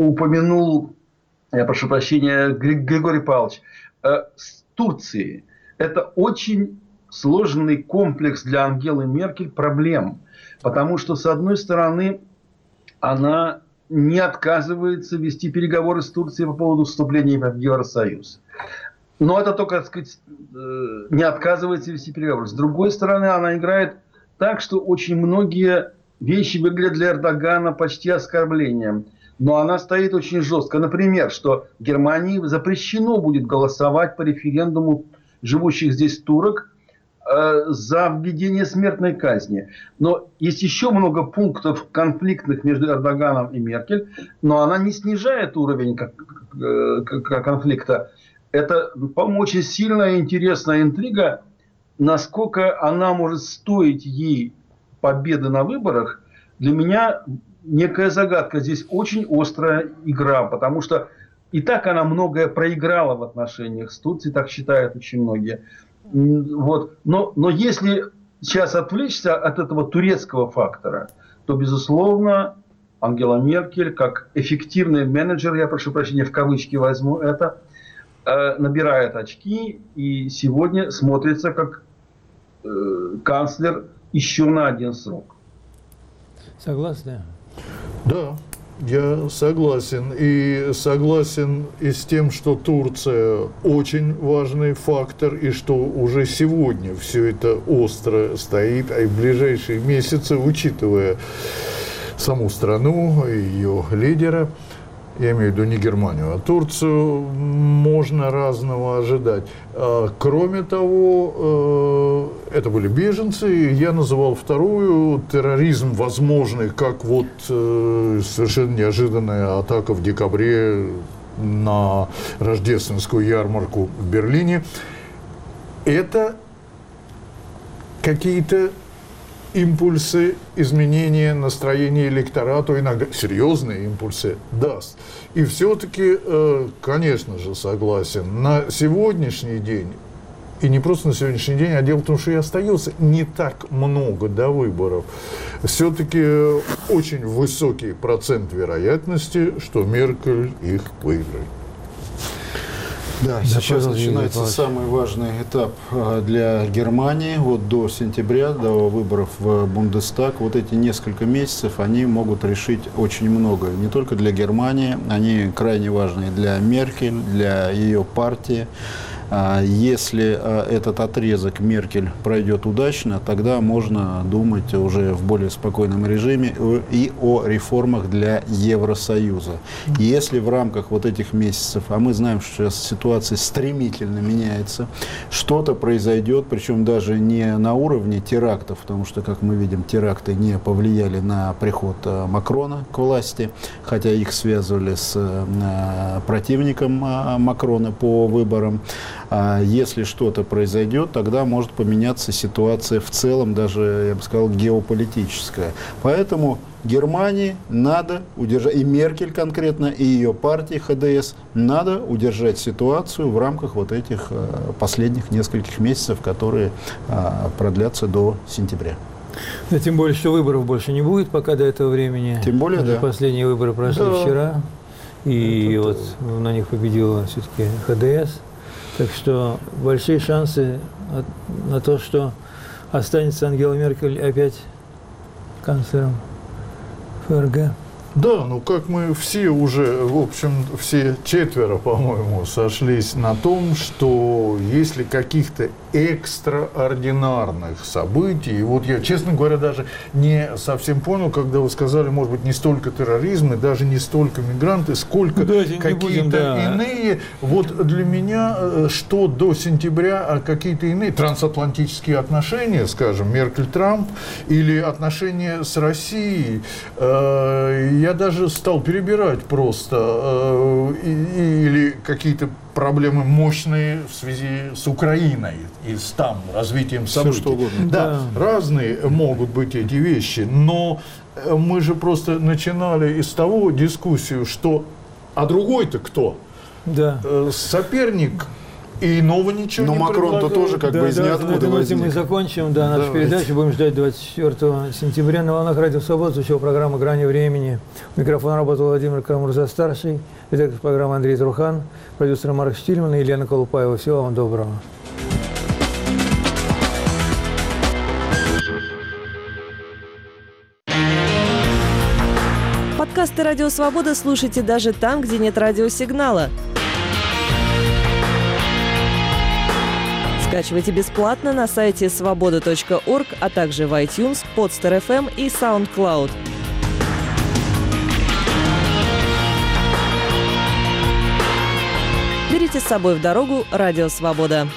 упомянул, я прошу прощения, Григорий Павлович, с Турцией. это очень сложный комплекс для Ангелы Меркель проблем. Потому что, с одной стороны, она не отказывается вести переговоры с Турцией по поводу вступления в Евросоюз. Но это только, так сказать, не отказывается вести переговоры. С другой стороны, она играет так, что очень многие вещи выглядят для Эрдогана почти оскорблением. Но она стоит очень жестко. Например, что Германии запрещено будет голосовать по референдуму живущих здесь турок за введение смертной казни. Но есть еще много пунктов конфликтных между Эрдоганом и Меркель, но она не снижает уровень конфликта. Это, по-моему, очень сильная и интересная интрига, насколько она может стоить ей победы на выборах. Для меня некая загадка. Здесь очень острая игра, потому что и так она многое проиграла в отношениях с Турцией, так считают очень многие. Вот. Но если сейчас отвлечься от этого турецкого фактора, то, безусловно, Ангела Меркель, как эффективный менеджер, я прошу прощения, в кавычки возьму это, набирает очки и сегодня смотрится как канцлер еще на один срок. Согласны? Да, я согласен. И согласен и с тем, что Турция очень важный фактор, и что уже сегодня все это остро стоит, а и в ближайшие месяцы, учитывая саму страну и ее лидера, я имею в виду не Германию, а Турцию, можно разного ожидать. Кроме того, это были беженцы, я называл вторую терроризм возможный, как вот совершенно неожиданная атака в декабре на рождественскую ярмарку в Берлине. Это какие-то импульсы изменения настроения электорату, иногда серьезные импульсы даст. И все-таки, конечно же, согласен, на сегодняшний день, и не просто на сегодняшний день, а дело в том, что и остается не так много до выборов, все-таки очень высокий процент вероятности, что Меркель их выиграет. Да, сейчас начинается самый важный этап для Германии. Вот до сентября, до выборов в Бундестаг, вот эти несколько месяцев, они могут решить очень многое. Не только для Германии, они крайне важны для Меркель, для ее партии. Если этот отрезок Меркель пройдет удачно, тогда можно думать уже в более спокойном режиме и о реформах для Евросоюза. Если в рамках вот этих месяцев, а мы знаем, что сейчас ситуация стремительно меняется, что-то произойдет, причем даже не на уровне терактов, потому что, как мы видим, теракты не повлияли на приход Макрона к власти, хотя их связывали с противником Макрона по выборам. Если что-то произойдет, тогда может поменяться ситуация в целом, даже, я бы сказал, геополитическая. Поэтому Германии надо удержать, и Меркель конкретно, и ее партии ХДС, надо удержать ситуацию в рамках вот этих последних нескольких месяцев, которые продлятся до сентября. Да, тем более, что выборов больше не будет пока до этого времени. Тем более, да. Последние выборы прошли вчера, и это вот на них победила все-таки ХДС. Так что большие шансы на то, что останется Ангела Меркель опять канцлером ФРГ. Да, ну как мы все уже, в общем, все четверо, по-моему, сошлись на том, что если каких-то экстраординарных событий, вот я, честно говоря, даже не совсем понял, когда вы сказали, может быть, не столько терроризм, и даже не столько мигранты, сколько какие-то иные, вот для меня, что до сентября, а какие-то иные трансатлантические отношения, скажем, Меркель-Трамп, или отношения с Россией, я даже стал перебирать просто, или какие-то проблемы мощные в связи с Украиной и с там развитием событий. Что угодно. Да, разные могут быть эти вещи, но мы же просто начинали из того дискуссию, что а другой-то кто? Да. Соперник. И иного ничего не предлагает. Но Макрон-то тоже как бы из ниоткуда возник. Мы закончим нашу передачу. Будем ждать 24 сентября. На волнах Радио Свобода звучала программа «Грани времени». Микрофон работал Владимир Карамурза-старший. Редактор программы Андрей Трухан. Продюсер Марк Штильман и Елена Колупаева. Всего вам доброго. Подкасты «Радио Свобода» слушайте даже там, где нет радиосигнала. Скачивайте бесплатно на сайте svoboda.org, а также в iTunes, Podster FM и SoundCloud. Берите с собой в дорогу «Радио Свобода».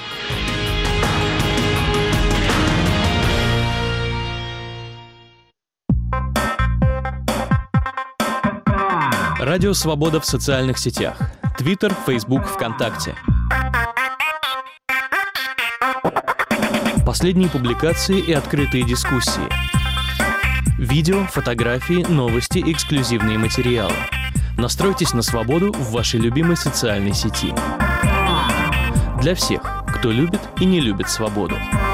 Радио Свобода в социальных сетях. Твиттер, Фейсбук, ВКонтакте. Последние публикации и открытые дискуссии. Видео, фотографии, новости, эксклюзивные материалы. Настройтесь на свободу в вашей любимой социальной сети. Для всех, кто любит и не любит свободу.